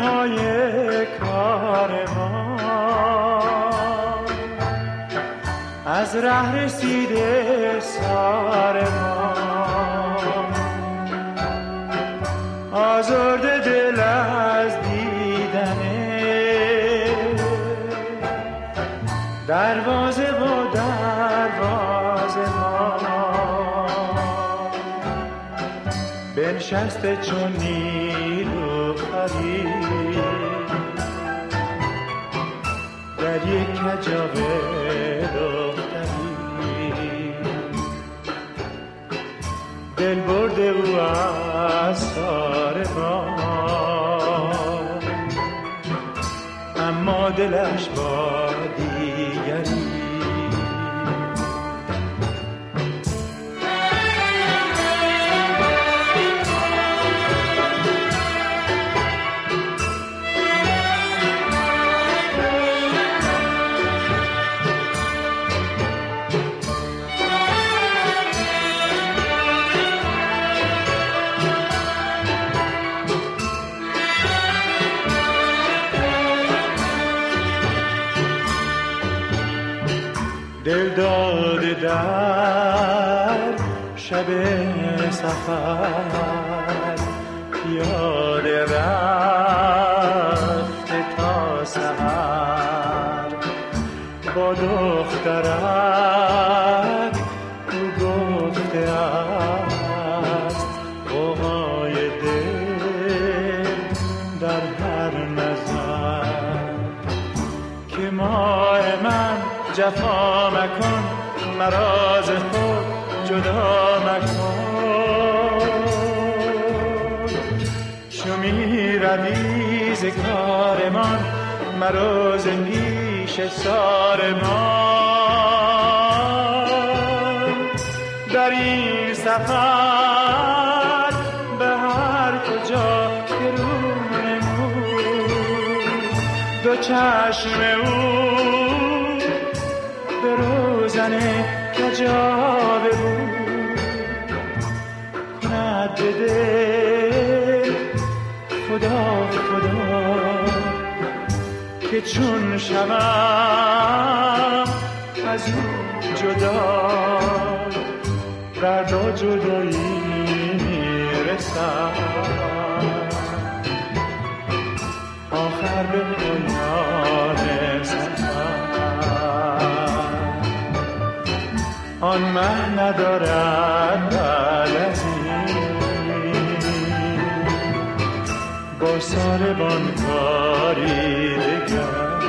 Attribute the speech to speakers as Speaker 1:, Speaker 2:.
Speaker 1: پای کاروان از ره رسیده سارمان، آزرده دل از دیدنه دروازه و دروازه ما، بنشسته چون نیلوفری در یک کجاوه دختری، دل برده او از ساربان اما دلش با دیگری. دل داده در شب سفر، پیاده رفته تا سحر، با دخترک او گفته است غوغای دل در هر نظر، که ماه من جفا مکن مرا ز خود جدا مکن، چو می روی ز کارمان مرا ز پیش سارمان، در این سفر به هر کجا که رو نمود دو چشم او به روزن کجاوه بود، کند به دل خدا خدا که چون شوم از او جدا درد و جدایی میرسم، آخر به پایان آن مه ندارد بعد از این با ساربان کاری دگر.